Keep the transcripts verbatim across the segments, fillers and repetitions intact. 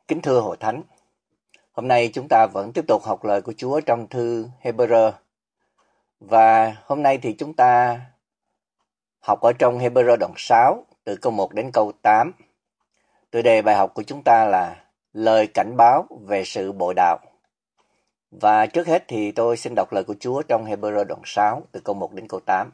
Kính thưa Hội Thánh, hôm nay chúng ta vẫn tiếp tục học lời của Chúa trong thư Hebrew. Và hôm nay thì chúng ta học ở trong Hebrew đoạn sáu, từ câu một đến câu tám. Tựa đề bài học của chúng ta là lời cảnh báo về sự bội đạo. Và trước hết thì tôi xin đọc lời của Chúa trong Hebrew đoạn sáu, từ câu một đến câu tám.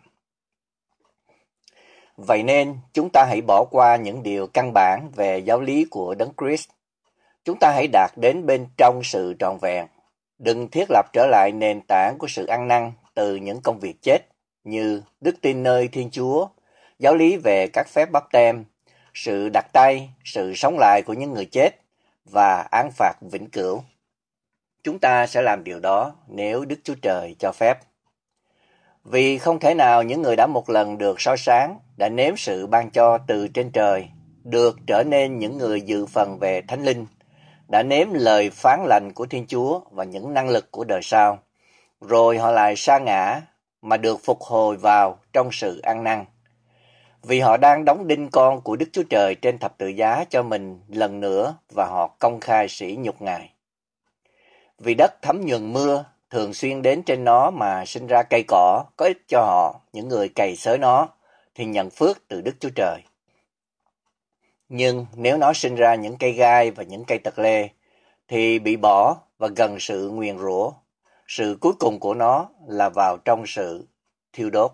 Vậy nên chúng ta hãy bỏ qua những điều căn bản về giáo lý của Đấng Christ. Chúng ta hãy đạt đến bên trong sự trọn vẹn. Đừng thiết lập trở lại nền tảng của sự ăn năn từ những công việc chết như đức tin nơi Thiên Chúa, giáo lý về các phép báp têm, sự đặt tay, sự sống lại của những người chết và án phạt vĩnh cửu. Chúng ta sẽ làm điều đó nếu Đức Chúa Trời cho phép. Vì không thể nào những người đã một lần được soi sáng, đã nếm sự ban cho từ trên trời, được trở nên những người dự phần về Thánh Linh, đã nếm lời phán lành của Thiên Chúa và những năng lực của đời sau, rồi họ lại sa ngã mà được phục hồi vào trong sự ăn năn. Vì họ đang đóng đinh con của Đức Chúa Trời trên thập tự giá cho mình lần nữa và họ công khai sỉ nhục Ngài. Vì đất thấm nhuần mưa thường xuyên đến trên nó mà sinh ra cây cỏ có ích cho họ, những người cày xới nó, thì nhận phước từ Đức Chúa Trời. Nhưng nếu nó sinh ra những cây gai và những cây tật lê, thì bị bỏ và gần sự nguyền rủa. Sự cuối cùng của nó là vào trong sự thiêu đốt.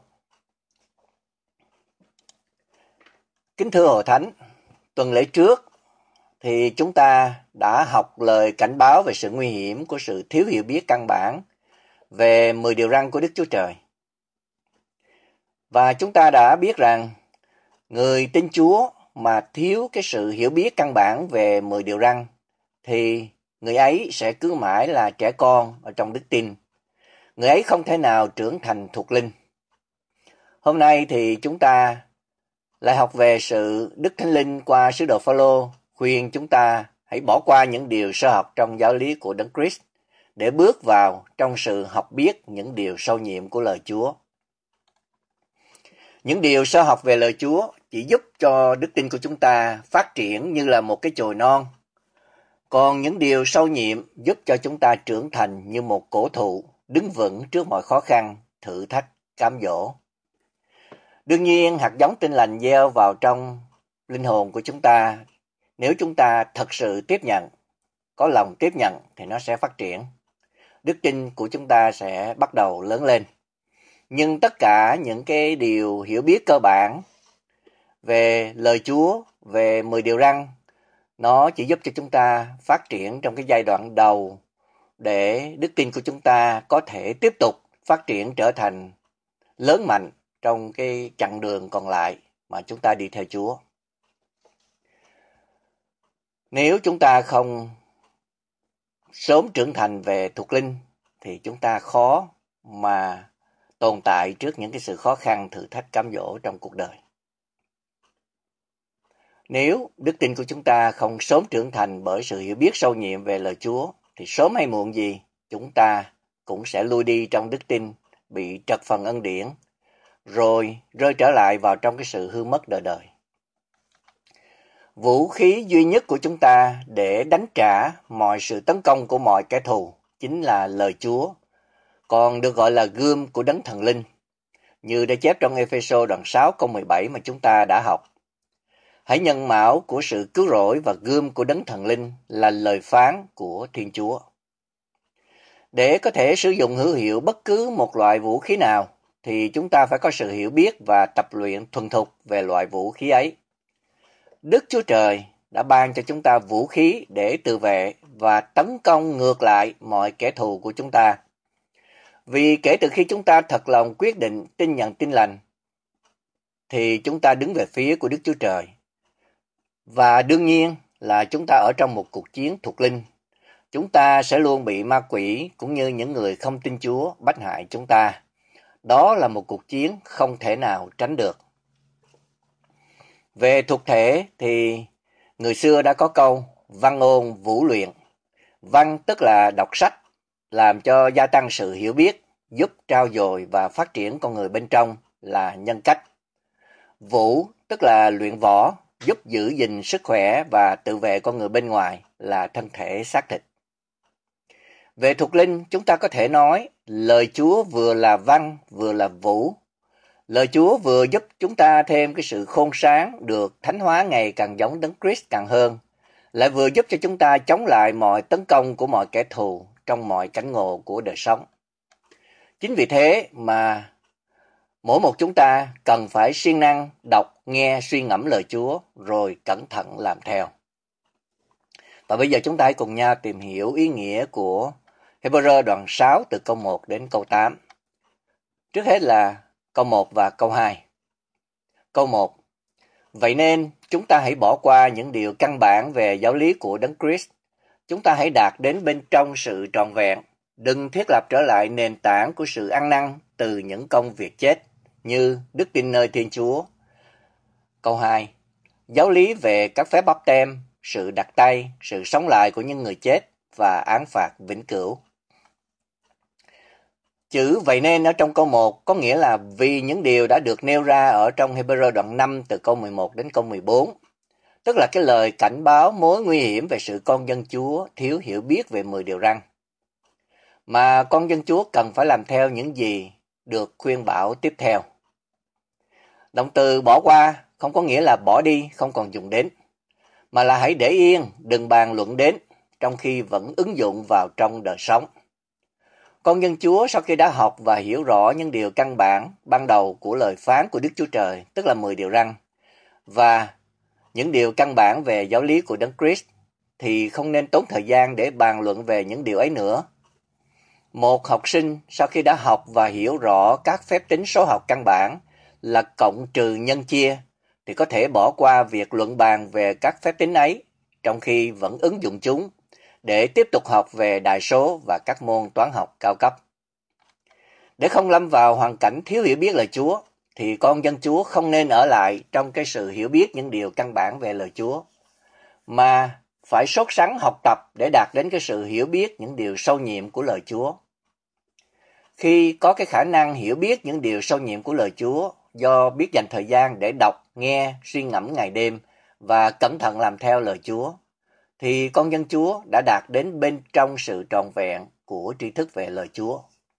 Kính thưa Hội Thánh, tuần lễ trước thì chúng ta đã học lời cảnh báo về sự nguy hiểm của sự thiếu hiểu biết căn bản về mười điều răn của Đức Chúa Trời. Và chúng ta đã biết rằng người tin Chúa mà thiếu cái sự hiểu biết căn bản về mười điều răn thì người ấy sẽ cứ mãi là trẻ con ở trong đức tin. Người ấy không thể nào trưởng thành thuộc linh. Hôm nay thì chúng ta lại học về sự Đức Thánh Linh qua sứ đồ Phao-lô khuyên chúng ta hãy bỏ qua những điều sơ học trong giáo lý của Đấng Christ để bước vào trong sự học biết những điều sâu nhiệm của lời Chúa. Những điều sơ học về lời Chúa chỉ giúp cho đức tin của chúng ta phát triển như là một cái chồi non. Còn những điều sâu nhiệm giúp cho chúng ta trưởng thành như một cổ thụ đứng vững trước mọi khó khăn, thử thách, cám dỗ. Đương nhiên, hạt giống tin lành gieo vào trong linh hồn của chúng ta, nếu chúng ta thật sự tiếp nhận, có lòng tiếp nhận thì nó sẽ phát triển. Đức tin của chúng ta sẽ bắt đầu lớn lên. Nhưng tất cả những cái điều hiểu biết cơ bản về lời Chúa, về mười điều răn, nó chỉ giúp cho chúng ta phát triển trong cái giai đoạn đầu để đức tin của chúng ta có thể tiếp tục phát triển trở thành lớn mạnh trong cái chặng đường còn lại mà chúng ta đi theo Chúa. Nếu chúng ta không sớm trưởng thành về thuộc linh thì chúng ta khó mà tồn tại trước những cái sự khó khăn, thử thách, cám dỗ trong cuộc đời. Nếu đức tin của chúng ta không sớm trưởng thành bởi sự hiểu biết sâu nhiệm về lời Chúa, thì sớm hay muộn gì, chúng ta cũng sẽ lui đi trong đức tin, bị trật phần ân điển, rồi rơi trở lại vào trong cái sự hư mất đời đời. Vũ khí duy nhất của chúng ta để đánh trả mọi sự tấn công của mọi kẻ thù chính là lời Chúa, còn được gọi là gươm của Đấng Thần Linh, như đã chép trong Ê-phê-sô đoạn sáu câu mười bảy mà chúng ta đã học. Hãy nhân mão của sự cứu rỗi và gươm của Đấng Thần Linh là lời phán của Thiên Chúa. Để có thể sử dụng hữu hiệu bất cứ một loại vũ khí nào, thì chúng ta phải có sự hiểu biết và tập luyện thuần thục về loại vũ khí ấy. Đức Chúa Trời đã ban cho chúng ta vũ khí để tự vệ và tấn công ngược lại mọi kẻ thù của chúng ta. Vì kể từ khi chúng ta thật lòng quyết định tin nhận tin lành, thì chúng ta đứng về phía của Đức Chúa Trời. Và đương nhiên là chúng ta ở trong một cuộc chiến thuộc linh. Chúng ta sẽ luôn bị ma quỷ cũng như những người không tin Chúa bách hại chúng ta. Đó là một cuộc chiến không thể nào tránh được. Về thuộc thể thì người xưa đã có câu văn ôn vũ luyện. Văn tức là đọc sách, làm cho gia tăng sự hiểu biết, giúp trau dồi và phát triển con người bên trong là nhân cách. Vũ tức là luyện võ, giúp giữ gìn sức khỏe và tự vệ con người bên ngoài là thân thể xác thịt. Về thuộc linh, chúng ta có thể nói lời Chúa vừa là văn, vừa là vũ. Lời Chúa vừa giúp chúng ta thêm cái sự khôn sáng, được thánh hóa ngày càng giống Đấng Christ càng hơn, lại vừa giúp cho chúng ta chống lại mọi tấn công của mọi kẻ thù trong mọi cảnh ngộ của đời sống. Chính vì thế mà mỗi một chúng ta cần phải siêng năng đọc, nghe, suy ngẫm lời Chúa rồi cẩn thận làm theo. Và bây giờ chúng ta hãy cùng nhau tìm hiểu ý nghĩa của Hebrew đoạn sáu từ câu một đến câu tám. Trước hết là câu một và câu hai. Câu một. Vậy nên chúng ta hãy bỏ qua những điều căn bản về giáo lý của Đấng Christ. Chúng ta hãy đạt đến bên trong sự trọn vẹn. Đừng thiết lập trở lại nền tảng của sự ăn năn từ những công việc chết như đức tin nơi Thiên Chúa. Câu hai. Giáo lý về các phép báp têm, sự đặt tay, sự sống lại của những người chết và án phạt vĩnh cửu. Chữ vậy nên ở trong câu một có nghĩa là vì những điều đã được nêu ra ở trong Hebrew đoạn năm từ câu mười một đến câu mười bốn. Tức là cái lời cảnh báo mối nguy hiểm về sự con dân Chúa thiếu hiểu biết về mười điều răn. Mà con dân Chúa cần phải làm theo những gì được khuyên bảo tiếp theo. Động từ bỏ qua không có nghĩa là bỏ đi, không còn dùng đến, mà là hãy để yên, đừng bàn luận đến, trong khi vẫn ứng dụng vào trong đời sống. Con dân Chúa sau khi đã học và hiểu rõ những điều căn bản ban đầu của lời phán của Đức Chúa Trời, tức là mười điều răn, và những điều căn bản về giáo lý của Đấng Christ, thì không nên tốn thời gian để bàn luận về những điều ấy nữa. Một học sinh sau khi đã học và hiểu rõ các phép tính số học căn bản là cộng trừ nhân chia, thì có thể bỏ qua việc luận bàn về các phép tính ấy, trong khi vẫn ứng dụng chúng để tiếp tục học về đại số và các môn toán học cao cấp. Để không lâm vào hoàn cảnh thiếu hiểu biết lời Chúa, thì con dân Chúa không nên ở lại trong cái sự hiểu biết những điều căn bản về lời Chúa, mà phải sốt sắng học tập để đạt đến cái sự hiểu biết những điều sâu nhiệm của lời Chúa. Khi có cái khả năng hiểu biết những điều sâu nhiệm của lời Chúa, do biết dành thời gian để đọc, nghe, suy ngẫm ngày đêm và cẩn thận làm theo lời Chúa, thì con dân Chúa đã đạt đến bên trong sự trọn vẹn của tri thức về lời Chúa.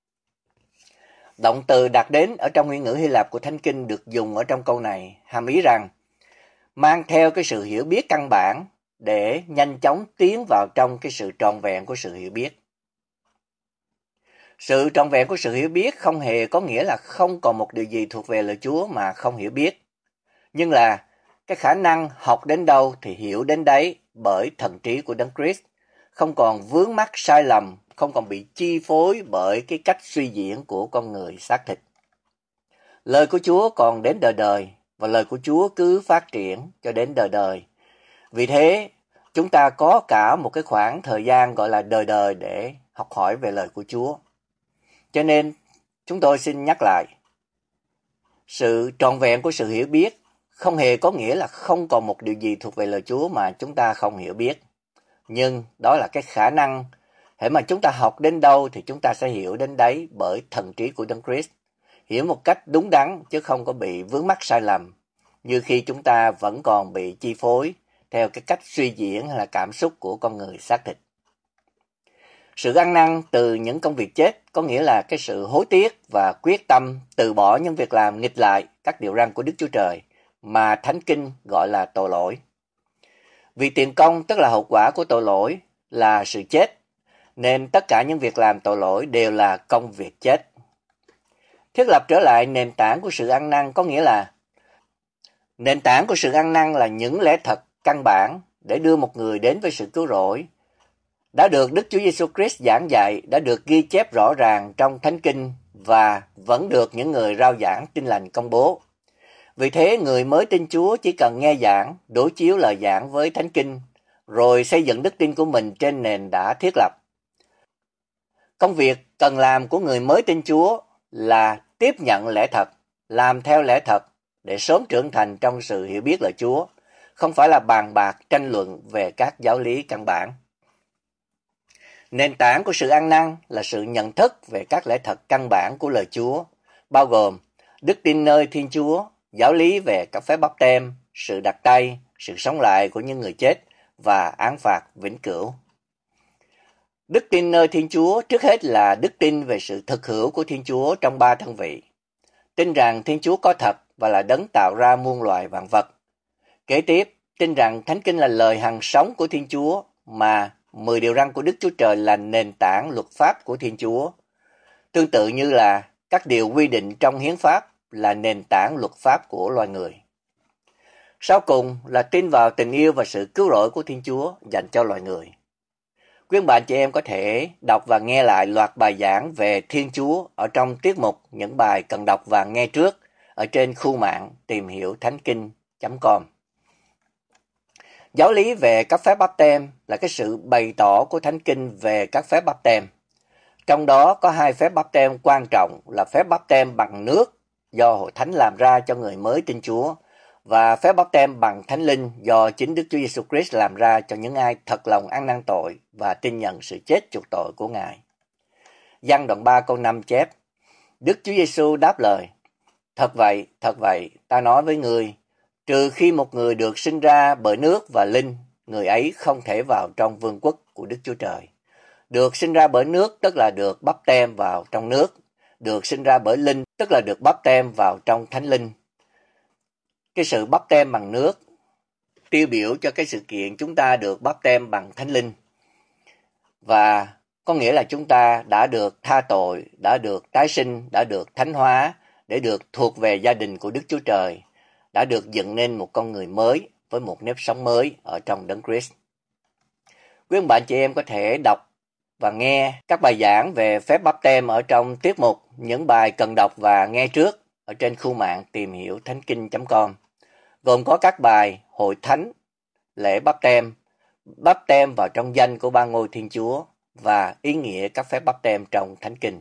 Động từ đạt đến ở trong nguyên ngữ Hy Lạp của Thánh Kinh được dùng ở trong câu này, hàm ý rằng mang theo cái sự hiểu biết căn bản để nhanh chóng tiến vào trong cái sự trọn vẹn của sự hiểu biết. Sự trọn vẹn của sự hiểu biết không hề có nghĩa là không còn một điều gì thuộc về lời Chúa mà không hiểu biết, nhưng là cái khả năng học đến đâu thì hiểu đến đấy bởi thần trí của Đấng Christ, không còn vướng mắc sai lầm, không còn bị chi phối bởi cái cách suy diễn của con người xác thịt. Lời của Chúa còn đến đời đời, và lời của Chúa cứ phát triển cho đến đời đời. Vì thế, chúng ta có cả một cái khoảng thời gian gọi là đời đời để học hỏi về lời của Chúa. Cho nên, chúng tôi xin nhắc lại, sự trọn vẹn của sự hiểu biết không hề có nghĩa là không còn một điều gì thuộc về lời Chúa mà chúng ta không hiểu biết. Nhưng đó là cái khả năng, hễ mà chúng ta học đến đâu thì chúng ta sẽ hiểu đến đấy bởi thần trí của Đấng Christ. Hiểu một cách đúng đắn chứ không có bị vướng mắc sai lầm, như khi chúng ta vẫn còn bị chi phối theo cái cách suy diễn hay là cảm xúc của con người xác thịt. Sự ăn năn từ những công việc chết có nghĩa là cái sự hối tiếc và quyết tâm từ bỏ những việc làm nghịch lại các điều răn của Đức Chúa Trời mà Thánh Kinh gọi là tội lỗi. Vì tiền công tức là hậu quả của tội lỗi là sự chết, nên tất cả những việc làm tội lỗi đều là công việc chết. Thiết lập trở lại nền tảng của sự ăn năn có nghĩa là nền tảng của sự ăn năn là những lẽ thật căn bản để đưa một người đến với sự cứu rỗi, đã được Đức Chúa Giêsu Christ giảng dạy, đã được ghi chép rõ ràng trong Thánh Kinh và vẫn được những người rao giảng tin lành công bố. Vì thế, người mới tin Chúa chỉ cần nghe giảng, đối chiếu lời giảng với Thánh Kinh, rồi xây dựng đức tin của mình trên nền đã thiết lập. Công việc cần làm của người mới tin Chúa là tiếp nhận lẽ thật, làm theo lẽ thật để sớm trưởng thành trong sự hiểu biết lời Chúa, không phải là bàn bạc tranh luận về các giáo lý căn bản. Nền tảng của sự ăn năn là sự nhận thức về các lẽ thật căn bản của lời Chúa, bao gồm đức tin nơi Thiên Chúa, giáo lý về các phép báp têm, sự đặt tay, sự sống lại của những người chết và án phạt vĩnh cửu. Đức tin nơi Thiên Chúa trước hết là đức tin về sự thực hữu của Thiên Chúa trong ba thân vị. Tin rằng Thiên Chúa có thật và là đấng tạo ra muôn loài vạn vật. Kế tiếp, tin rằng Thánh Kinh là lời hằng sống của Thiên Chúa, mà mười điều răn của Đức Chúa Trời là nền tảng luật pháp của Thiên Chúa. Tương tự như là các điều quy định trong hiến pháp là nền tảng luật pháp của loài người. Sau cùng là tin vào tình yêu và sự cứu rỗi của Thiên Chúa dành cho loài người. Quý bạn chị em có thể đọc và nghe lại loạt bài giảng về Thiên Chúa ở trong tiết mục những bài cần đọc và nghe trước ở trên khu mạng tìm hiểu thánh kinh chấm com. Giáo lý về các phép báp têm là cái sự bày tỏ của Thánh Kinh về các phép báp têm. Trong đó có hai phép báp têm quan trọng là phép báp têm bằng nước do Hội Thánh làm ra cho người mới tin Chúa và phép báp têm bằng Thánh Linh do chính Đức Chúa Giêsu Christ làm ra cho những ai thật lòng ăn năn tội và tin nhận sự chết chuộc tội của Ngài. Giăng đoạn ba câu năm chép: Đức Chúa Giêsu đáp lời: Thật vậy, thật vậy, ta nói với ngươi, trừ khi một người được sinh ra bởi nước và linh, người ấy không thể vào trong vương quốc của Đức Chúa Trời. Được sinh ra bởi nước tức là được báp têm vào trong nước, được sinh ra bởi linh tức là được báp têm vào trong Thánh Linh. Cái sự báp têm bằng nước tiêu biểu cho cái sự kiện chúng ta được báp têm bằng Thánh Linh. Và có nghĩa là chúng ta đã được tha tội, đã được tái sinh, đã được thánh hóa để được thuộc về gia đình của Đức Chúa Trời, đã được dựng nên một con người mới với một nếp sống mới ở trong Đấng Christ. Quý ông bạn chị em có thể đọc và nghe các bài giảng về phép báp têm ở trong tiết mục những bài cần đọc và nghe trước ở trên khu mạng tìm hiểu thánh kinh chấm com, gồm có các bài hội thánh, lễ báp têm, báp têm vào trong danh của ba ngôi Thiên Chúa và ý nghĩa các phép báp têm trong thánh kinh.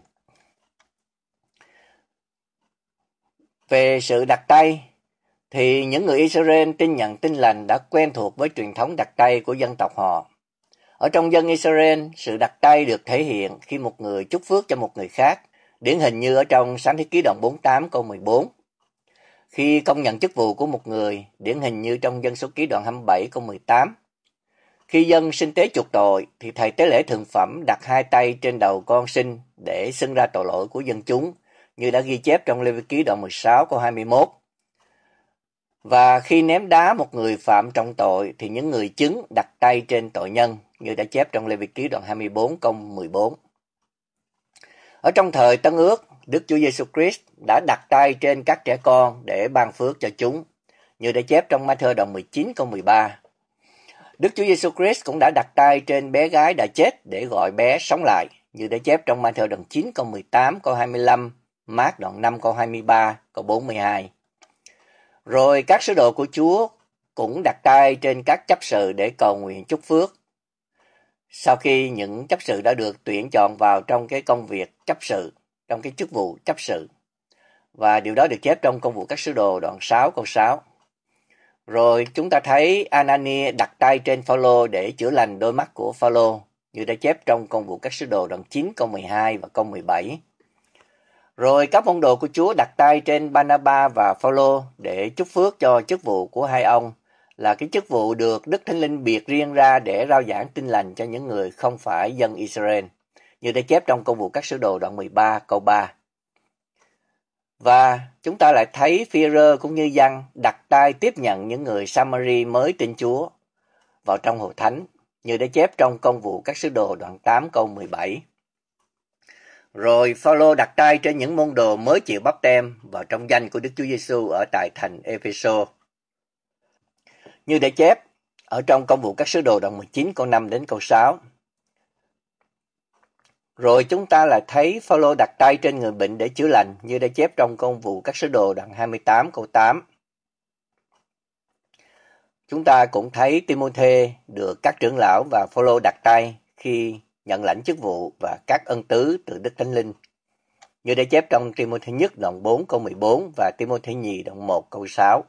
Về sự đặt tay thì những người Israel tin nhận tin lành đã quen thuộc với truyền thống đặt tay của dân tộc họ. Ở trong dân Israel, sự đặt tay được thể hiện khi một người chúc phước cho một người khác, điển hình như ở trong Sáng Thế Ký đoạn bốn mươi tám câu mười bốn. Khi công nhận chức vụ của một người, điển hình như trong Dân Số Ký đoạn hai mươi bảy câu mười tám. Khi dân sinh tế chuộc tội, thì thầy tế lễ thượng phẩm đặt hai tay trên đầu con sinh để xưng ra tội lỗi của dân chúng, như đã ghi chép trong Lê Vi Ký đoạn mười sáu câu hai mươi mốt. Và khi ném đá một người phạm trọng tội, thì những người chứng đặt tay trên tội nhân, như đã chép trong Lê Vi Ký đoạn hai mươi bốn câu mười bốn. Ở trong thời Tân Ước, Đức Chúa Giêsu Christ đã đặt tay trên các trẻ con để ban phước cho chúng, như đã chép trong Ma-thơ đoạn mười chín câu mười ba. Đức Chúa Giêsu Christ cũng đã đặt tay trên bé gái đã chết để gọi bé sống lại, như đã chép trong Ma-thơ đoạn chín câu mười tám câu hai mươi lăm, Mác đoạn năm câu hai mươi ba câu bốn mươi hai. Rồi các sứ đồ của Chúa cũng đặt tay trên các chấp sự để cầu nguyện chúc phước. Sau khi những chấp sự đã được tuyển chọn vào trong cái công việc chấp sự, trong cái chức vụ chấp sự. Và điều đó được chép trong Công vụ các sứ đồ đoạn sáu câu sáu. Rồi chúng ta thấy Anania đặt tay trên Phao-lô để chữa lành đôi mắt của Phao-lô, như đã chép trong Công vụ các sứ đồ đoạn chín câu mười hai và câu mười bảy. Rồi các môn đồ của Chúa đặt tay trên Ba-na-ba và Phao-lô để chúc phước cho chức vụ của hai ông, là cái chức vụ được Đức Thánh Linh biệt riêng ra để rao giảng tin lành cho những người không phải dân Israel, như đã chép trong Công vụ các sứ đồ đoạn mười ba câu ba. Và chúng ta lại thấy Phi-e-rơ cũng như Giăng đặt tay tiếp nhận những người Sa-ma-ri mới tin Chúa vào trong hội thánh, như đã chép trong Công vụ các sứ đồ đoạn tám câu mười bảy. Rồi Phao-lô đặt tay trên những môn đồ mới chịu báp têm vào trong danh của Đức Chúa Giêsu ở tại thành Ê-phê-sô, như đã chép ở trong Công vụ các sứ đồ đoạn mười chín câu năm đến câu sáu. Rồi chúng ta lại thấy Phao-lô đặt tay trên người bệnh để chữa lành, như đã chép trong Công vụ các sứ đồ đoạn hai mươi tám câu tám. Chúng ta cũng thấy Ti-mô-thê được các trưởng lão và Phao-lô đặt tay khi nhận lãnh chức vụ và các ân tứ từ Đức Thánh Linh, như đã chép trong Ti-mô-thê nhất đoạn bốn câu mười bốn và Ti-mô-thê nhì đoạn một câu sáu.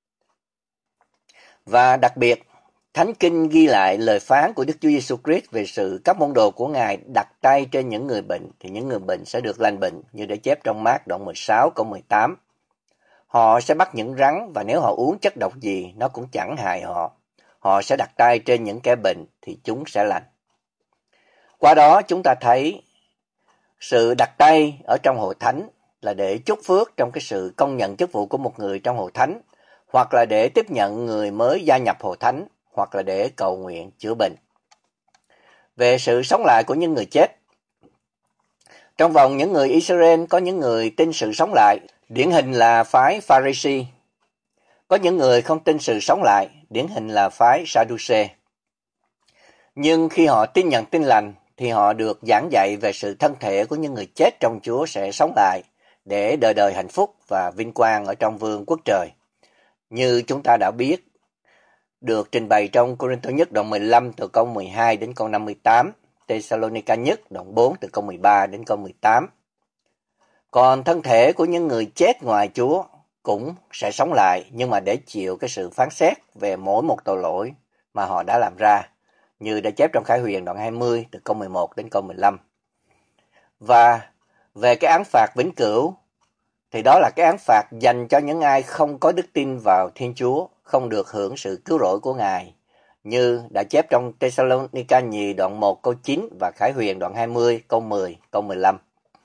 Và đặc biệt, Thánh Kinh ghi lại lời phán của Đức Chúa Giêsu Christ về sự các môn đồ của Ngài đặt tay trên những người bệnh thì những người bệnh sẽ được lành bệnh, như đã chép trong Mác đoạn mười sáu câu mười tám. Họ sẽ bắt những rắn và nếu họ uống chất độc gì nó cũng chẳng hại họ. Họ sẽ đặt tay trên những kẻ bệnh thì chúng sẽ lành. Qua đó chúng ta thấy sự đặt tay ở trong hội thánh là để chúc phước trong cái sự công nhận chức vụ của một người trong hội thánh, hoặc là để tiếp nhận người mới gia nhập hội thánh, hoặc là để cầu nguyện chữa bệnh. Về sự sống lại của những người chết, trong vòng những người Israel có những người tin sự sống lại, điển hình là phái Pharisee. Có những người không tin sự sống lại, điển hình là phái Sadducê. Nhưng khi họ tin nhận tin lành, thì họ được giảng dạy về sự thân thể của những người chết trong Chúa sẽ sống lại, để đời đời hạnh phúc và vinh quang ở trong vương quốc trời. Như chúng ta đã biết, được trình bày trong Cô-rinh-tô nhất đoạn mười lăm từ câu mười hai đến câu năm mươi tám, Tê-sa-lô-ni-ca nhất đoạn bốn từ câu mười ba đến câu mười tám. Còn thân thể của những người chết ngoài Chúa cũng sẽ sống lại, nhưng mà để chịu cái sự phán xét về mỗi một tội lỗi mà họ đã làm ra, như đã chép trong Khải Huyền đoạn hai mươi từ câu mười một đến câu mười lăm. Và về cái án phạt vĩnh cửu, thì đó là cái án phạt dành cho những ai không có đức tin vào Thiên Chúa, không được hưởng sự cứu rỗi của Ngài, như đã chép trong Tê-sa-lô-ni-ca nhì đoạn một câu chín và Khải Huyền đoạn hai mươi câu mười, câu mười lăm.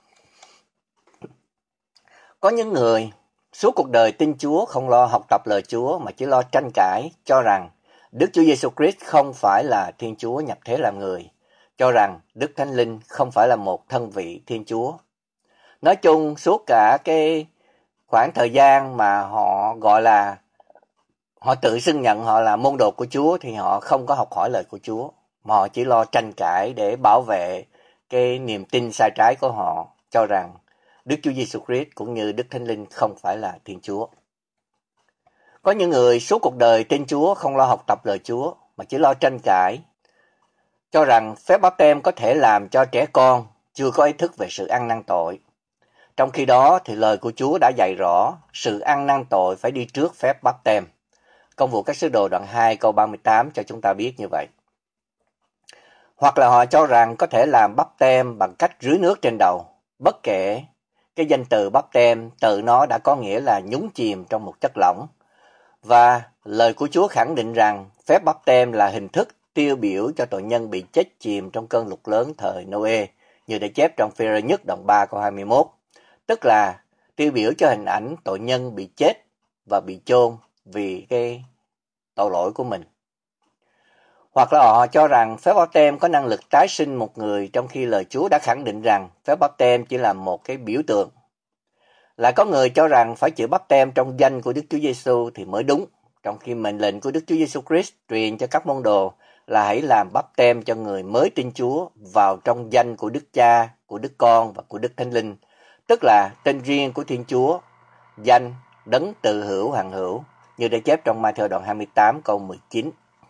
Có những người suốt cuộc đời tin Chúa không lo học tập lời Chúa mà chỉ lo tranh cãi, cho rằng Đức Chúa Giêsu Christ không phải là Thiên Chúa nhập thế làm người, cho rằng Đức Thánh Linh không phải là một thân vị Thiên Chúa. Nói chung, suốt cả cái khoảng thời gian mà họ gọi là, họ tự xưng nhận họ là môn đồ của Chúa, thì họ không có học hỏi lời của Chúa, mà họ chỉ lo tranh cãi để bảo vệ cái niềm tin sai trái của họ, cho rằng Đức Chúa Giêsu Christ cũng như Đức Thánh Linh không phải là Thiên Chúa. Có những người suốt cuộc đời tin Chúa không lo học tập lời Chúa, mà chỉ lo tranh cãi, cho rằng phép báp têm có thể làm cho trẻ con chưa có ý thức về sự ăn năn tội. Trong khi đó thì lời của Chúa đã dạy rõ sự ăn năn tội phải đi trước phép báp têm. Công vụ các sứ đồ đoạn hai câu ba mươi tám cho chúng ta biết như vậy. Hoặc là họ cho rằng có thể làm báp têm bằng cách rưới nước trên đầu, bất kể cái danh từ báp têm từ nó đã có nghĩa là nhúng chìm trong một chất lỏng. Và lời của Chúa khẳng định rằng phép báp têm là hình thức tiêu biểu cho tội nhân bị chết chìm trong cơn lụt lớn thời Noe, như đã chép trong Phê-rơ nhất đoạn ba câu hai mươi mốt, tức là tiêu biểu cho hình ảnh tội nhân bị chết và bị chôn vì cái tội lỗi của mình. Hoặc là họ cho rằng phép báp têm có năng lực tái sinh một người, trong khi lời Chúa đã khẳng định rằng phép báp têm chỉ là một cái biểu tượng. Lại có người cho rằng phải chịu báp têm trong danh của Đức Chúa Giêsu thì mới đúng, trong khi mệnh lệnh của Đức Chúa Giêsu Christ truyền cho các môn đồ là hãy làm báp têm cho người mới tin Chúa vào trong danh của Đức Cha, của Đức Con và của Đức Thánh Linh, tức là tên riêng của Thiên Chúa, danh đấng tự hữu hằng hữu, như đã chép trong Ma-thi-ơ đoạn hai mươi tám câu mười chín.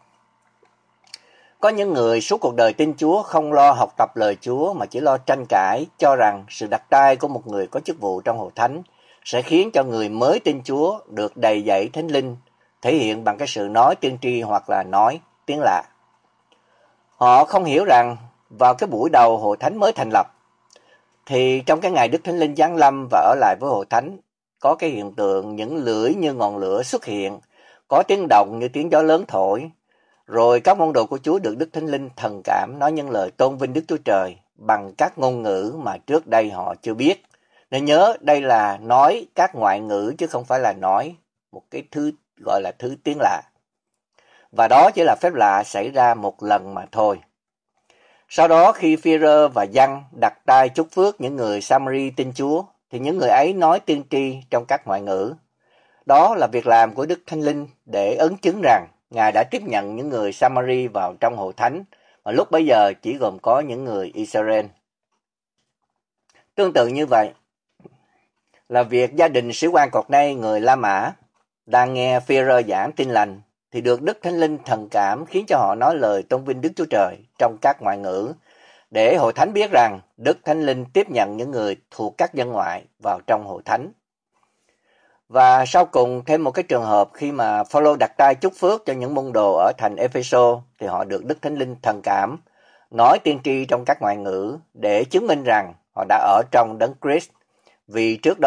Có những người suốt cuộc đời tin Chúa không lo học tập lời Chúa mà chỉ lo tranh cãi, cho rằng sự đặt tay của một người có chức vụ trong hội thánh sẽ khiến cho người mới tin Chúa được đầy dẫy Thánh Linh, thể hiện bằng cái sự nói tiên tri hoặc là nói tiếng lạ. Họ không hiểu rằng vào cái buổi đầu hội thánh mới thành lập, thì trong cái ngày Đức Thánh Linh giáng lâm và ở lại với hội thánh, có cái hiện tượng những lưỡi như ngọn lửa xuất hiện, có tiếng động như tiếng gió lớn thổi, rồi các môn đồ của Chúa được Đức Thánh Linh thần cảm nói những lời tôn vinh Đức Chúa Trời bằng các ngôn ngữ mà trước đây họ chưa biết. Nên nhớ đây là nói các ngoại ngữ chứ không phải là nói một cái thứ gọi là thứ tiếng lạ. Và đó chỉ là phép lạ xảy ra một lần mà thôi. Sau đó khi Phi-rơ và Giăng đặt tay chúc phước những người Sa-ma-ri tin Chúa, thì những người ấy nói tiên tri trong các ngoại ngữ. Đó là việc làm của Đức Thánh Linh để ấn chứng rằng Ngài đã tiếp nhận những người Sa-ma-ri vào trong hội thánh, mà lúc bấy giờ chỉ gồm có những người Israel. Tương tự như vậy là việc gia đình sĩ quan Cột Nay người La Mã đang nghe Phi-rơ giảng tin lành, thì được Đức Thánh Linh thần cảm khiến cho họ nói lời tôn vinh Đức Chúa Trời trong các ngoại ngữ, để hội thánh biết rằng Đức Thánh Linh tiếp nhận những người thuộc các dân ngoại vào trong hội thánh. Và sau cùng thêm một cái trường hợp khi mà Phao-lô đặt tay chúc phước cho những môn đồ ở thành Ê-phê-sô, thì họ được Đức Thánh Linh thần cảm nói tiên tri trong các ngoại ngữ để chứng minh rằng họ đã ở trong Đấng Christ, vì trước đó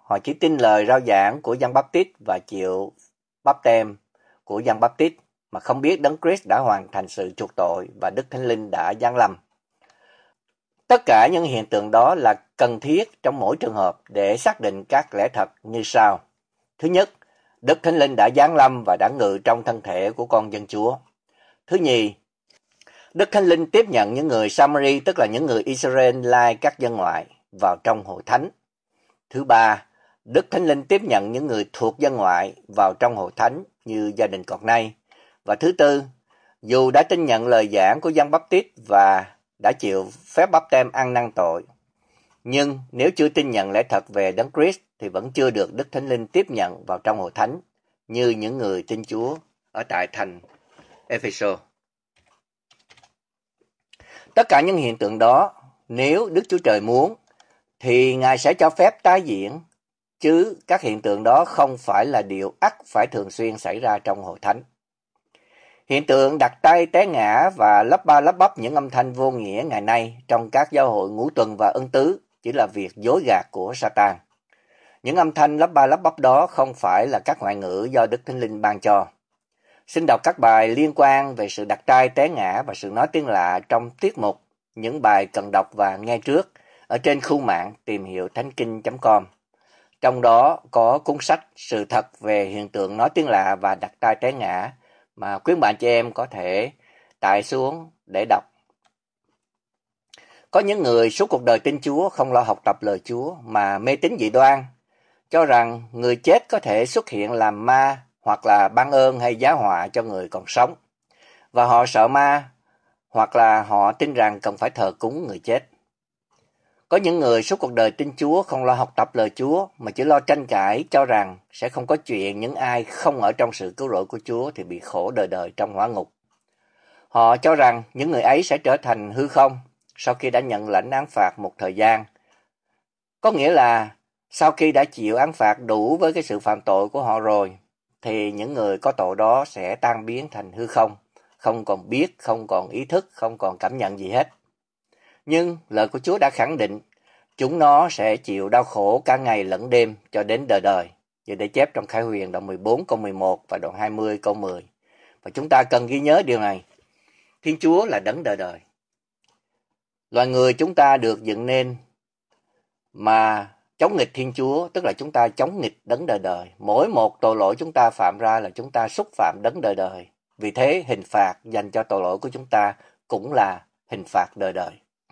họ chỉ tin lời rao giảng của Giăng Báp-tít và chịu báp têm của Giăng Báp-tít mà không biết Đấng Christ đã hoàn thành sự chuộc tội và Đức Thánh Linh đã giáng lâm. Tất cả những hiện tượng đó là cần thiết trong mỗi trường hợp để xác định các lẽ thật như sau. Thứ nhất, Đức Thánh Linh đã giáng lâm và đã ngự trong thân thể của con dân Chúa. Thứ nhì, Đức Thánh Linh tiếp nhận những người Samari, tức là những người Israel lai các dân ngoại, vào trong hội thánh. Thứ ba, Đức Thánh Linh tiếp nhận những người thuộc dân ngoại vào trong hội thánh như gia đình cọt nay. Và thứ tư, dù đã tin nhận lời giảng của Giăng Báp-tít và đã chịu phép báp têm ăn năn tội, nhưng nếu chưa tin nhận lẽ thật về Đấng Christ thì vẫn chưa được Đức Thánh Linh tiếp nhận vào trong hội thánh như những người tin Chúa ở tại thành Ephesos. Tất cả những hiện tượng đó, nếu Đức Chúa Trời muốn, thì Ngài sẽ cho phép tái diễn, chứ các hiện tượng đó không phải là điều ắt phải thường xuyên xảy ra trong hội thánh. Hiện tượng đặt tay té ngã và lắp ba lắp bắp những âm thanh vô nghĩa ngày nay trong các giáo hội ngũ tuần và ân tứ chỉ là việc dối gạt của Satan. Những âm thanh lắp ba lắp bắp đó không phải là các ngoại ngữ do Đức Thánh Linh ban cho. Xin đọc các bài liên quan về sự đặt tay té ngã và sự nói tiếng lạ trong tiết mục Những bài cần đọc và nghe trước ở trên khu mạng tìm hiểu thánh kinh chấm com. Trong đó có cuốn sách Sự thật về hiện tượng nói tiếng lạ và đặt tay té ngã mà quý bạn chị em có thể tải xuống để đọc. Có những người suốt cuộc đời tin Chúa không lo học tập lời Chúa mà mê tín dị đoan, cho rằng người chết có thể xuất hiện làm ma hoặc là ban ơn hay giá họa cho người còn sống. Và họ sợ ma hoặc là họ tin rằng cần phải thờ cúng người chết. Có những người suốt cuộc đời tin Chúa không lo học tập lời Chúa mà chỉ lo tranh cãi, cho rằng sẽ không có chuyện những ai không ở trong sự cứu rỗi của Chúa thì bị khổ đời đời trong hỏa ngục. Họ cho rằng những người ấy sẽ trở thành hư không sau khi đã nhận lãnh án phạt một thời gian. Có nghĩa là sau khi đã chịu án phạt đủ với cái sự phạm tội của họ rồi, thì những người có tội đó sẽ tan biến thành hư không, không còn biết, không còn ý thức, không còn cảm nhận gì hết. Nhưng lời của Chúa đã khẳng định chúng nó sẽ chịu đau khổ cả ngày lẫn đêm cho đến đời đời. Và để chép trong Khải Huyền đoạn mười bốn câu mười một và đoạn hai mươi câu mười. Và chúng ta cần ghi nhớ điều này. Thiên Chúa là đấng đời đời. Loài người chúng ta được dựng nên mà chống nghịch Thiên Chúa, tức là chúng ta chống nghịch đấng đời đời. Mỗi một tội lỗi chúng ta phạm ra là chúng ta xúc phạm đấng đời đời. Vì thế hình phạt dành cho tội lỗi của chúng ta cũng là hình phạt đời đời.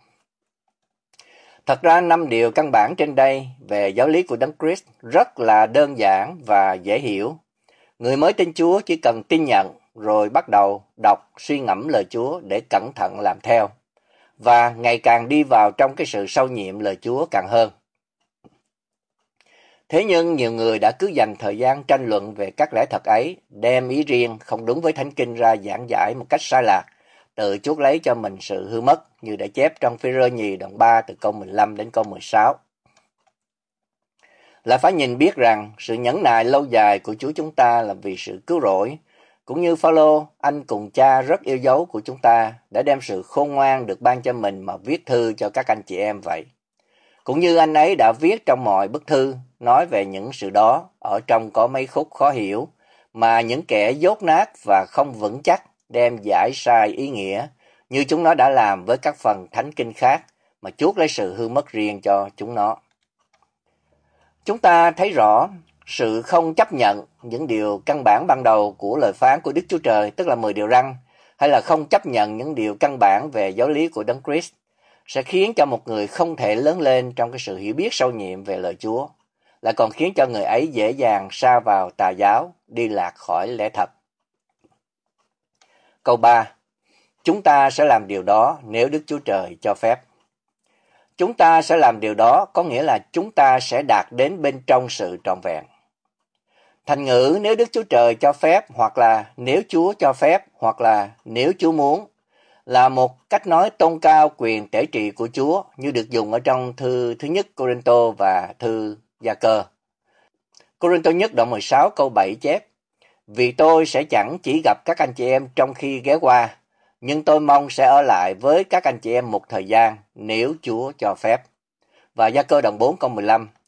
Thật ra năm điều căn bản trên đây về giáo lý của Đấng Christ rất là đơn giản và dễ hiểu. Người mới tin Chúa chỉ cần tin nhận rồi bắt đầu đọc, suy ngẫm lời Chúa để cẩn thận làm theo. Và ngày càng đi vào trong cái sự sâu nhiệm lời Chúa càng hơn. Thế nhưng nhiều người đã cứ dành thời gian tranh luận về các lẽ thật ấy, đem ý riêng không đúng với Thánh Kinh ra giảng giải một cách sai lạc, tự chuốc lấy cho mình sự hư mất, như đã chép trong Phi-rơ nhì đoạn ba từ câu mười lăm đến câu mười sáu. Là phải nhìn biết rằng sự nhẫn nại lâu dài của Chúa chúng ta là vì sự cứu rỗi, cũng như Phao-lô, anh cùng cha rất yêu dấu của chúng ta, đã đem sự khôn ngoan được ban cho mình mà viết thư cho các anh chị em vậy. Cũng như anh ấy đã viết trong mọi bức thư, nói về những sự đó, ở trong có mấy khúc khó hiểu, mà những kẻ dốt nát và không vững chắc đem giải sai ý nghĩa, như chúng nó đã làm với các phần thánh kinh khác, mà chuốc lấy sự hư mất riêng cho chúng nó. Chúng ta thấy rõ sự không chấp nhận những điều căn bản ban đầu của lời phán của Đức Chúa Trời, tức là mười điều răn, hay là không chấp nhận những điều căn bản về giáo lý của Đấng Christ, sẽ khiến cho một người không thể lớn lên trong cái sự hiểu biết sâu nhiệm về lời Chúa, lại còn khiến cho người ấy dễ dàng sa vào tà giáo, đi lạc khỏi lẽ thật. Câu ba. Chúng ta sẽ làm điều đó nếu Đức Chúa Trời cho phép. Chúng ta sẽ làm điều đó có nghĩa là chúng ta sẽ đạt đến bên trong sự trọn vẹn. Thành ngữ nếu Đức Chúa Trời cho phép, hoặc là nếu Chúa cho phép, hoặc là nếu Chúa muốn, là một cách nói tôn cao quyền tể trị của Chúa, như được dùng ở trong thư thứ nhất Cô-rinh-tô và thư Gia-cơ. Cô-rinh-tô nhất đoạn mười sáu câu bảy chép: Vì tôi sẽ chẳng chỉ gặp các anh chị em trong khi ghé qua, nhưng tôi mong sẽ ở lại với các anh chị em một thời gian nếu Chúa cho phép. Và Gia-cơ đoạn bốn câu mười lăm: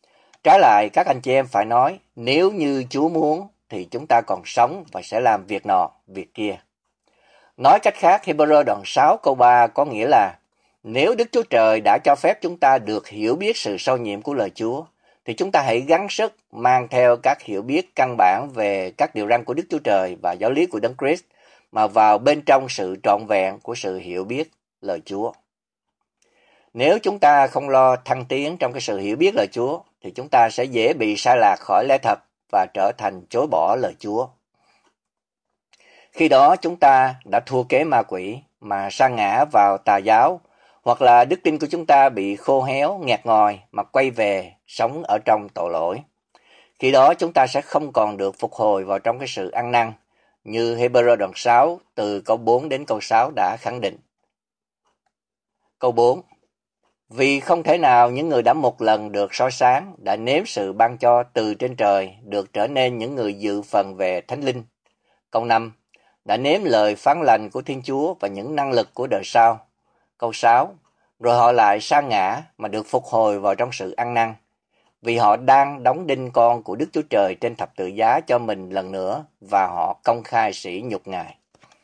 Trái lại, các anh chị em phải nói, nếu như Chúa muốn thì chúng ta còn sống và sẽ làm việc nọ, việc kia. Nói cách khác, Hebrew đoạn sáu câu ba có nghĩa là nếu Đức Chúa Trời đã cho phép chúng ta được hiểu biết sự sâu nhiệm của lời Chúa, thì chúng ta hãy gắng sức mang theo các hiểu biết căn bản về các điều răn của Đức Chúa Trời và giáo lý của Đấng Christ mà vào bên trong sự trọn vẹn của sự hiểu biết lời Chúa. Nếu chúng ta không lo thăng tiến trong cái sự hiểu biết lời Chúa, thì chúng ta sẽ dễ bị sa lạc khỏi lẽ thật và trở thành chối bỏ lời Chúa. Khi đó chúng ta đã thua kế ma quỷ mà sa ngã vào tà giáo, hoặc là đức tin của chúng ta bị khô héo, nghẹt ngòi mà quay về sống ở trong tội lỗi. Khi đó chúng ta sẽ không còn được phục hồi vào trong cái sự ăn năn, như Hebrew đoạn sáu từ câu bốn đến câu sáu đã khẳng định. Câu bốn. Vì không thể nào những người đã một lần được soi sáng, đã nếm sự ban cho từ trên trời, được trở nên những người dự phần về Thánh Linh. Câu năm. Đã nếm lời phán lành của Thiên Chúa và những năng lực của đời sau. Câu sáu. Rồi họ lại sa ngã mà được phục hồi vào trong sự ăn năn, vì họ đang đóng đinh con của Đức Chúa Trời trên thập tự giá cho mình lần nữa và họ công khai sỉ nhục Ngài.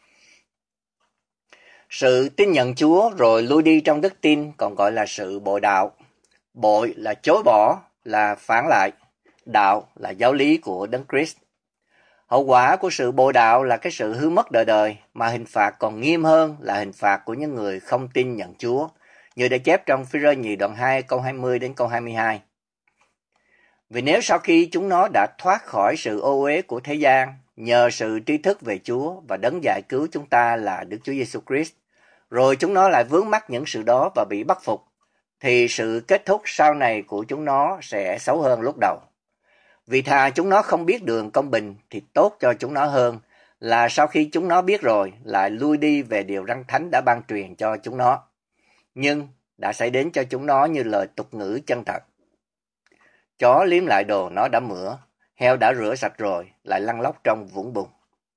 Sự tin nhận Chúa rồi lui đi trong đức tin còn gọi là sự bội đạo. Bội là chối bỏ, là phản lại. Đạo là giáo lý của Đấng Christ. Hậu quả của sự bội đạo là cái sự hư mất đời đời, mà hình phạt còn nghiêm hơn là hình phạt của những người không tin nhận Chúa, như đã chép trong Phi-rơ nhì đoạn hai câu hai mươi đến câu hai mươi hai. Vì nếu sau khi chúng nó đã thoát khỏi sự ô uế của thế gian, nhờ sự tri thức về Chúa và đấng giải cứu chúng ta là Đức Chúa Giêsu Christ, rồi chúng nó lại vướng mắc những sự đó và bị bắt phục, thì sự kết thúc sau này của chúng nó sẽ xấu hơn lúc đầu. Vì thà chúng nó không biết đường công bình thì tốt cho chúng nó hơn là sau khi chúng nó biết rồi lại lui đi về điều răn thánh đã ban truyền cho chúng nó. Nhưng đã xảy đến cho chúng nó như lời tục ngữ chân thật. Chó liếm lại đồ nó đã mửa, heo đã rửa sạch rồi, lại lăn lóc trong vũng bùn.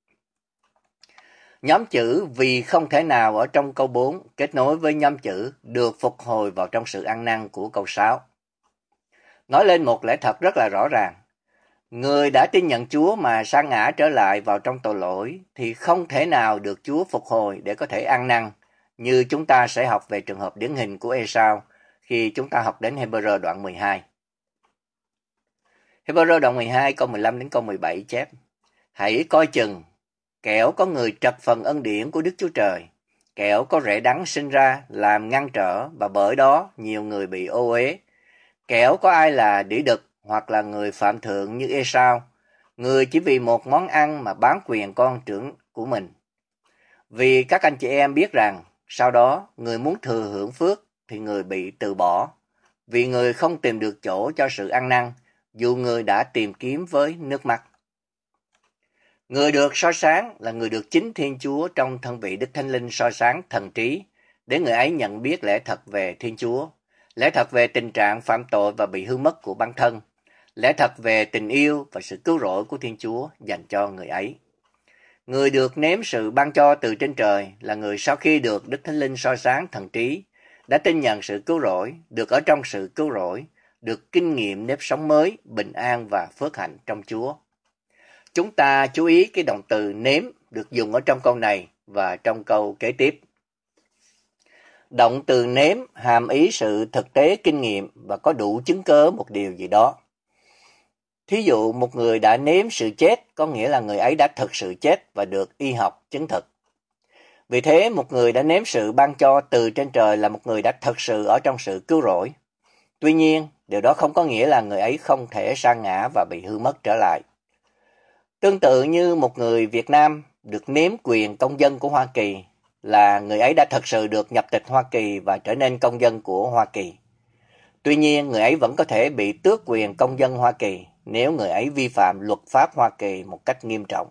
Nhóm chữ vì không thể nào ở trong câu bốn kết nối với nhóm chữ được phục hồi vào trong sự ăn năn của câu sáu. Nói lên một lẽ thật rất là rõ ràng. Người đã tin nhận Chúa mà sa ngã trở lại vào trong tội lỗi thì không thể nào được Chúa phục hồi để có thể ăn năn, như chúng ta sẽ học về trường hợp điển hình của Ê-sao khi chúng ta học đến Hebrew đoạn mười hai. Hebrew đoạn mười hai câu mười lăm đến câu mười bảy chép: Hãy coi chừng, kẻo có người trật phần ân điển của Đức Chúa Trời, kẻo có rễ đắng sinh ra làm ngăn trở và bởi đó nhiều người bị ô uế, kẻo có ai là đĩ đực hoặc là người phạm thượng như Ê-sao, người chỉ vì một món ăn mà bán quyền con trưởng của mình. Vì các anh chị em biết rằng, sau đó người muốn thừa hưởng phước thì người bị từ bỏ, vì người không tìm được chỗ cho sự ăn năn, dù người đã tìm kiếm với nước mắt. Người được soi sáng là người được chính Thiên Chúa trong thân vị Đức Thánh Linh soi sáng thần trí, để người ấy nhận biết lẽ thật về Thiên Chúa, lẽ thật về tình trạng phạm tội và bị hư mất của bản thân, lẽ thật về tình yêu và sự cứu rỗi của Thiên Chúa dành cho người ấy. Người được nếm sự ban cho từ trên trời là người sau khi được Đức Thánh Linh soi sáng thần trí, đã tin nhận sự cứu rỗi, được ở trong sự cứu rỗi, được kinh nghiệm nếp sống mới, bình an và phước hạnh trong Chúa. Chúng ta chú ý cái động từ nếm được dùng ở trong câu này và trong câu kế tiếp. Động từ nếm hàm ý sự thực tế kinh nghiệm và có đủ chứng cớ một điều gì đó. Thí dụ một người đã nếm sự chết có nghĩa là người ấy đã thực sự chết và được y học chứng thực. Vì thế một người đã nếm sự ban cho từ trên trời là một người đã thực sự ở trong sự cứu rỗi. Tuy nhiên, điều đó không có nghĩa là người ấy không thể sa ngã và bị hư mất trở lại. Tương tự như một người Việt Nam được nếm quyền công dân của Hoa Kỳ là người ấy đã thật sự được nhập tịch Hoa Kỳ và trở nên công dân của Hoa Kỳ. Tuy nhiên, người ấy vẫn có thể bị tước quyền công dân Hoa Kỳ nếu người ấy vi phạm luật pháp Hoa Kỳ một cách nghiêm trọng.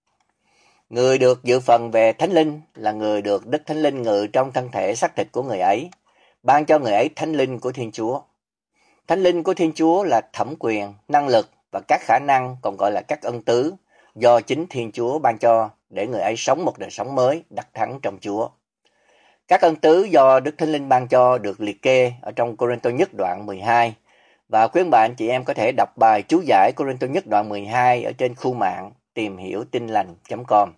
Người được dự phần về Thánh Linh là người được Đức Thánh Linh ngự trong thân thể xác thịt của người ấy, ban cho người ấy Thánh Linh của Thiên Chúa. Thánh Linh của Thiên Chúa là thẩm quyền, năng lực và các khả năng, còn gọi là các ân tứ, do chính Thiên Chúa ban cho để người ấy sống một đời sống mới, đắc thắng trong Chúa. Các ân tứ do Đức Thánh Linh ban cho được liệt kê ở trong Cô-rinh-tô nhất đoạn mười hai Và khuyên bạn chị em có thể đọc bài chú giải Cô-rinh-tô nhất đoạn mười hai ở trên khu mạng tìm hiểu tin lành chấm com.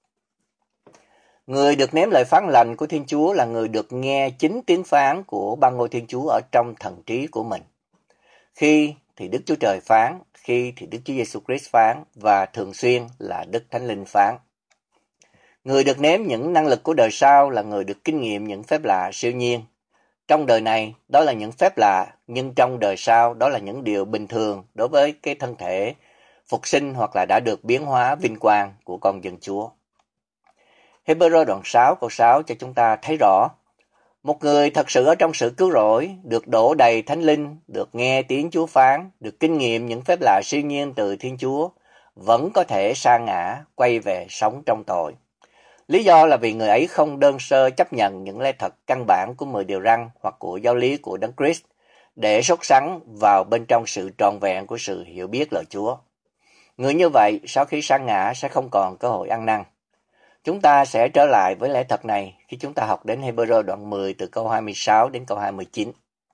Người được nếm lời phán lành của Thiên Chúa là người được nghe chính tiếng phán của Ba Ngôi Thiên Chúa ở trong thần trí của mình. Khi thì Đức Chúa Trời phán, khi thì Đức Chúa Giêsu Christ phán và thường xuyên là Đức Thánh Linh phán. Người được nếm những năng lực của đời sau là người được kinh nghiệm những phép lạ siêu nhiên. Trong đời này, đó là những phép lạ, nhưng trong đời sau, đó là những điều bình thường đối với cái thân thể phục sinh hoặc là đã được biến hóa vinh quang của con dân Chúa. Hebrew đoạn sáu câu sáu cho chúng ta thấy rõ, một người thật sự ở trong sự cứu rỗi, được đổ đầy Thánh Linh, được nghe tiếng Chúa phán, được kinh nghiệm những phép lạ siêu nhiên từ Thiên Chúa, vẫn có thể sa ngã, quay về sống trong tội. Lý do là vì người ấy không đơn sơ chấp nhận những lẽ thật căn bản của mười điều răn hoặc của giáo lý của Đấng Christ để sốt sắng vào bên trong sự trọn vẹn của sự hiểu biết lời Chúa. Người như vậy sau khi sa ngã sẽ không còn cơ hội ăn năn. Chúng ta sẽ trở lại với lẽ thật này khi chúng ta học đến Hebrew đoạn mười từ câu hai mươi sáu đến câu hai mươi chín.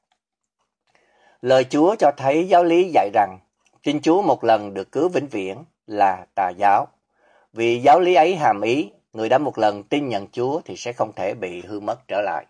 Lời Chúa cho thấy giáo lý dạy rằng Thiên Chúa một lần được cứu vĩnh viễn là tà giáo. Vì giáo lý ấy hàm ý người đã một lần tin nhận Chúa thì sẽ không thể bị hư mất trở lại.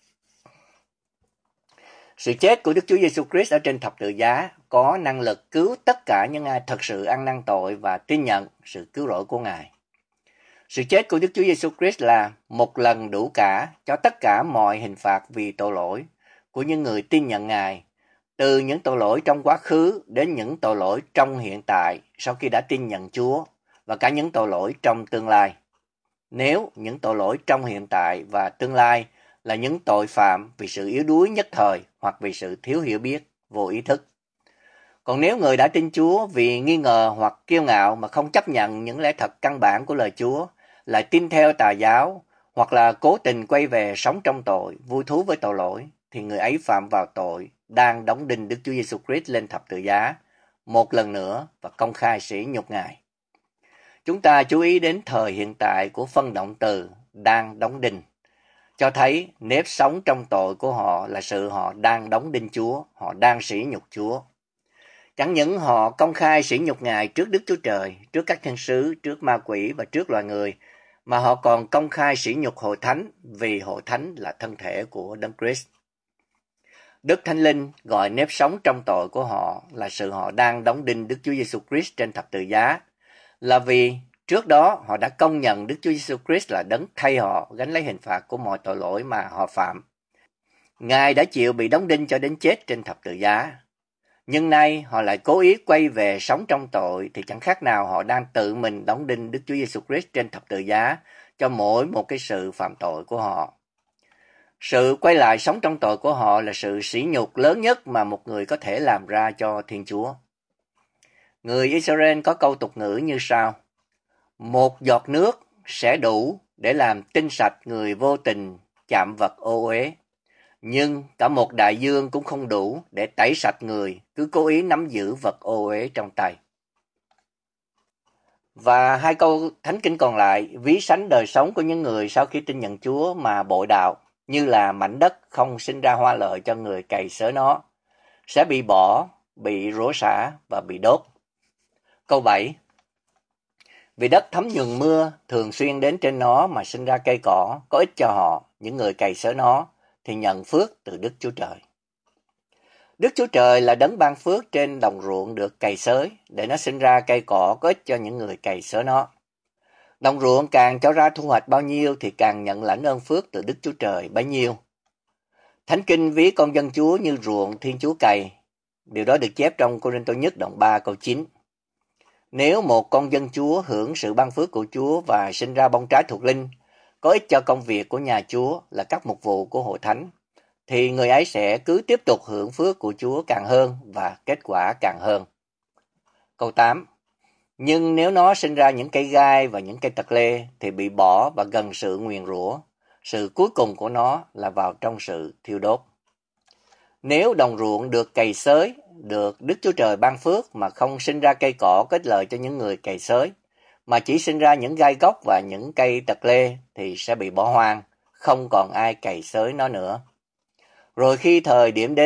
Sự chết của Đức Chúa Giêsu Christ ở trên thập tự giá có năng lực cứu tất cả những ai thật sự ăn năn tội và tin nhận sự cứu rỗi của Ngài. Sự chết của Đức Chúa Giêsu Christ là một lần đủ cả cho tất cả mọi hình phạt vì tội lỗi của những người tin nhận Ngài, từ những tội lỗi trong quá khứ đến những tội lỗi trong hiện tại sau khi đã tin nhận Chúa và cả những tội lỗi trong tương lai. Nếu những tội lỗi trong hiện tại và tương lai là những tội phạm vì sự yếu đuối nhất thời hoặc vì sự thiếu hiểu biết, vô ý thức. Còn nếu người đã tin Chúa vì nghi ngờ hoặc kiêu ngạo mà không chấp nhận những lẽ thật căn bản của lời Chúa, lại tin theo tà giáo hoặc là cố tình quay về sống trong tội, vui thú với tội lỗi, thì người ấy phạm vào tội đang đóng đinh Đức Chúa Giêsu Christ lên thập tự giá một lần nữa và công khai sỉ nhục Ngài. Chúng ta chú ý đến thời hiện tại của phân động từ đang đóng đinh, cho thấy nếp sống trong tội của họ là sự họ đang đóng đinh Chúa, họ đang sỉ nhục Chúa. Chẳng những họ công khai sỉ nhục Ngài trước Đức Chúa Trời, trước các thiên sứ, trước ma quỷ và trước loài người, mà họ còn công khai sỉ nhục hội thánh vì hội thánh là thân thể của Đấng Christ. Đức Thánh Linh gọi nếp sống trong tội của họ là sự họ đang đóng đinh Đức Chúa Giêsu Christ trên thập tự giá, là vì trước đó họ đã công nhận Đức Chúa Giêsu Christ là đấng thay họ gánh lấy hình phạt của mọi tội lỗi mà họ phạm. Ngài đã chịu bị đóng đinh cho đến chết trên thập tự giá. Nhưng nay họ lại cố ý quay về sống trong tội thì chẳng khác nào họ đang tự mình đóng đinh Đức Chúa Giêsu Christ trên thập tự giá cho mỗi một cái sự phạm tội của họ. Sự quay lại sống trong tội của họ là sự sỉ nhục lớn nhất mà một người có thể làm ra cho Thiên Chúa. Người Israel có câu tục ngữ như sau: một giọt nước sẽ đủ để làm tinh sạch người vô tình chạm vật ô uế, nhưng cả một đại dương cũng không đủ để tẩy sạch người cứ cố ý nắm giữ vật ô uế trong tay. Và hai câu thánh kinh còn lại ví sánh đời sống của những người sau khi tin nhận Chúa mà bội đạo, như là mảnh đất không sinh ra hoa lợi cho người cày xới nó, sẽ bị bỏ, bị rủa xả và bị đốt. Câu bảy: vì đất thấm nhuần mưa thường xuyên đến trên nó mà sinh ra cây cỏ, có ích cho họ, những người cày xới nó, thì nhận phước từ Đức Chúa Trời. Đức Chúa Trời là đấng ban phước trên đồng ruộng được cày xới, để nó sinh ra cây cỏ có ích cho những người cày xới nó. Đồng ruộng càng cho ra thu hoạch bao nhiêu thì càng nhận lãnh ơn phước từ Đức Chúa Trời bấy nhiêu. Thánh Kinh ví con dân Chúa như ruộng Thiên Chúa cày. Điều đó được chép trong Cô-rinh-tô nhất đoạn ba câu chín. Nếu một con dân Chúa hưởng sự ban phước của Chúa và sinh ra bông trái thuộc linh, có ích cho công việc của nhà Chúa là các mục vụ của hội thánh, thì người ấy sẽ cứ tiếp tục hưởng phước của Chúa càng hơn và kết quả càng hơn. Câu tám. Nhưng nếu nó sinh ra những cây gai và những cây tật lê thì bị bỏ và gần sự nguyền rủa. Sự cuối cùng của nó là vào trong sự thiêu đốt. Nếu đồng ruộng được cày xới, được Đức Chúa Trời ban phước mà không sinh ra cây cỏ có ích lợi cho những người cày xới, mà chỉ sinh ra những gai góc và những cây tật lê thì sẽ bị bỏ hoang, không còn ai cày xới nó nữa. Rồi khi thời điểm đến,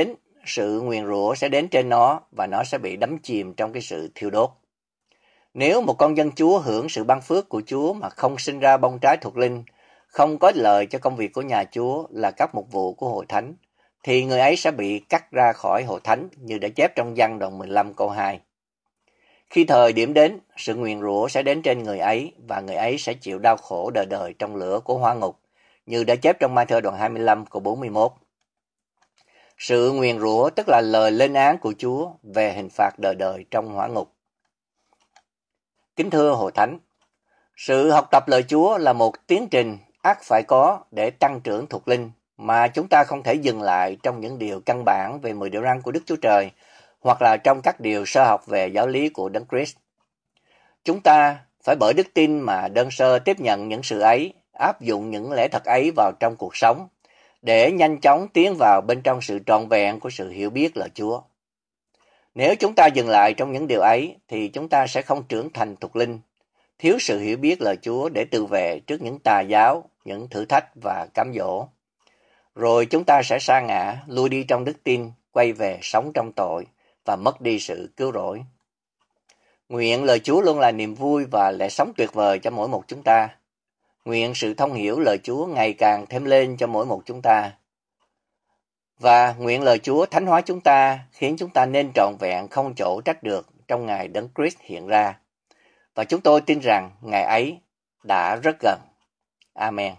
sự nguyền rủa sẽ đến trên nó và nó sẽ bị đắm chìm trong cái sự thiêu đốt. Nếu một con dân Chúa hưởng sự ban phước của Chúa mà không sinh ra bông trái thuộc linh, không có lợi cho công việc của nhà Chúa là các mục vụ của hội thánh, thì người ấy sẽ bị cắt ra khỏi hội thánh như đã chép trong Giăng đoạn mười lăm câu hai. Khi thời điểm đến, sự nguyền rủa sẽ đến trên người ấy và người ấy sẽ chịu đau khổ đời đời trong lửa của hỏa ngục, như đã chép trong Ma-thơ đoạn hai mươi lăm câu bốn mươi mốt. Sự nguyền rủa tức là lời lên án của Chúa về hình phạt đời đời trong hỏa ngục. Kính thưa hội thánh, sự học tập lời Chúa là một tiến trình ắt phải có để tăng trưởng thuộc linh, mà chúng ta không thể dừng lại trong những điều căn bản về mười điều răn của Đức Chúa Trời hoặc là trong các điều sơ học về giáo lý của Đấng Christ. Chúng ta phải bởi đức tin mà đơn sơ tiếp nhận những sự ấy, áp dụng những lẽ thật ấy vào trong cuộc sống, để nhanh chóng tiến vào bên trong sự trọn vẹn của sự hiểu biết lời Chúa. Nếu chúng ta dừng lại trong những điều ấy, thì chúng ta sẽ không trưởng thành thuộc linh, thiếu sự hiểu biết lời Chúa để tự vệ trước những tà giáo, những thử thách và cám dỗ. Rồi chúng ta sẽ sa ngã, lui đi trong đức tin, quay về sống trong tội và mất đi sự cứu rỗi. Nguyện lời Chúa luôn là niềm vui và lẽ sống tuyệt vời cho mỗi một chúng ta. Nguyện sự thông hiểu lời Chúa ngày càng thêm lên cho mỗi một chúng ta. Và nguyện lời Chúa thánh hóa chúng ta, khiến chúng ta nên trọn vẹn không chỗ trách được trong ngày Đấng Christ hiện ra. Và chúng tôi tin rằng ngày ấy đã rất gần. Amen.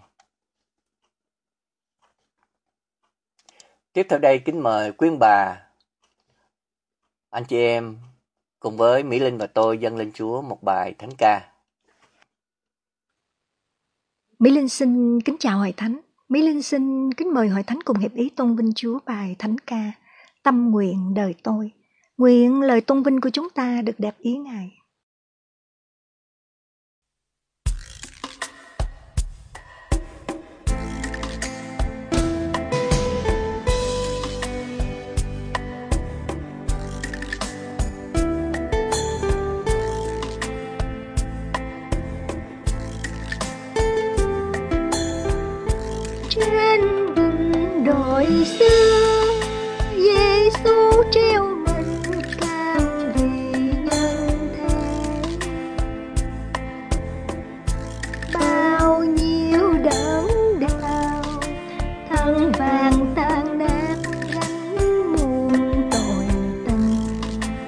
Tiếp theo đây kính mời quý bà, anh chị em cùng với Mỹ Linh và tôi dâng lên Chúa một bài thánh ca. Mỹ Linh xin kính chào hội thánh. Mỹ Linh xin kính mời hội thánh cùng hiệp ý tôn vinh Chúa bài thánh ca Tâm nguyện đời tôi. Nguyện lời tôn vinh của chúng ta được đẹp ý Ngài. Trên vùng đồi xưa, Giê-xu treo mình cao vì nhân thế. Bao nhiêu đớn đau, thân vàng tan nát gánh muôn tội tình.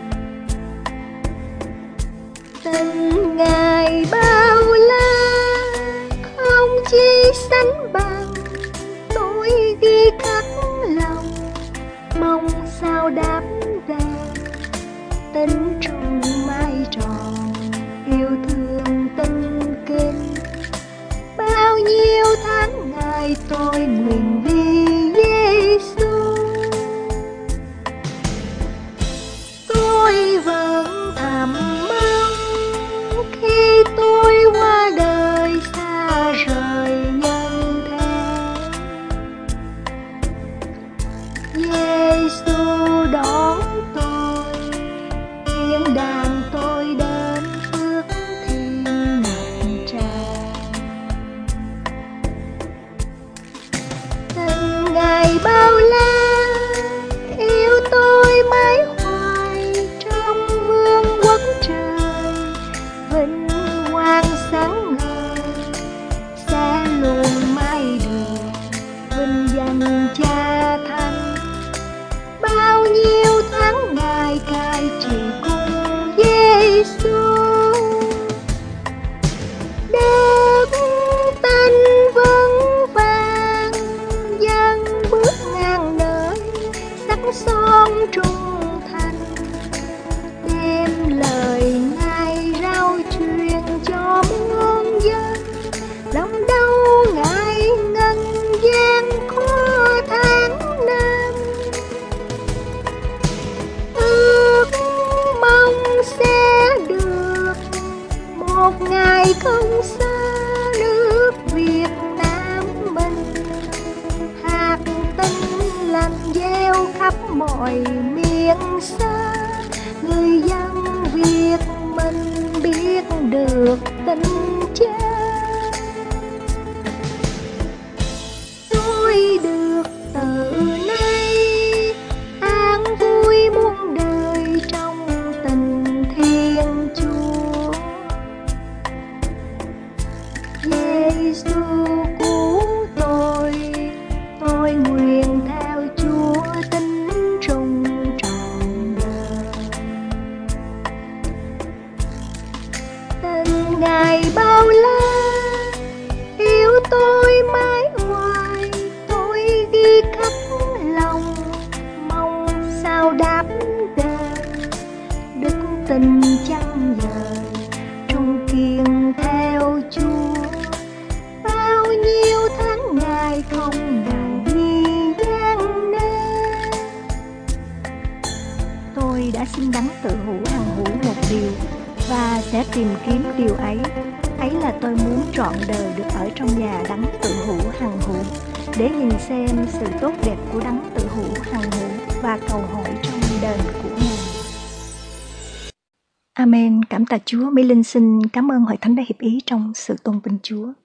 Tình Ngài bao la, không chi sánh bằng. Ghi khắc lòng, mong sao đáp về tình trùng mái tròn, yêu thương tinh kinh. Bao nhiêu tháng ngày tôi nguyện vì Giê-xu, tôi vẫn thầm mong khi tôi qua đời xa rời nhân thế. Giê-xu đón tôi, tiếng đàn tôi đến phước thiên ngập tràn. Tình Ngài bao la, yêu tôi mãi hoài trong vương quốc trời. Vinh quang sáng ngời sẽ luôn mãi được vinh danh Cha Thánh. Bao nhiêu tháng ngày cai trị cùng Giê-xu, đất tinh vững vàng dâng bước ngang đời, sắc son trung thành, đem lời Ngài rao truyền cho muôn dân. Lòng đâu ngại ngần gian khó tháng năm, ước mong sẽ được một ngày không xa nước Việt Nam mình. Hạt tinh làm gieo khắp mọi miền xa, người dân Việt mình biết được tình Cha. Tôi được từ nay an tôi nguyện theo Chúa tin trung trọn đời. Tình Ngài bao la, yêu tôi mãi hoài, tôi ghi khắc lòng, mong sao đáp đời. Đức tình chẳng dời, trung kiên theo Chúa, bao nhiêu tháng ngày không ngại gì gian nan. Tôi đã xin Đấng tự hữu hằng hữu một điều và sẽ tìm kiếm điều ấy. Ấy là tôi muốn trọn đời được ở trong nhà Đấng tự hữu hằng hữu, để nhìn xem sự tốt đẹp của Đấng tự hữu hằng hữu và cầu hỏi trong đền của Ngài. Amen. Cảm tạ Chúa. Mỹ Linh xin cảm ơn Hội Thánh đã hiệp ý trong sự tôn vinh Chúa.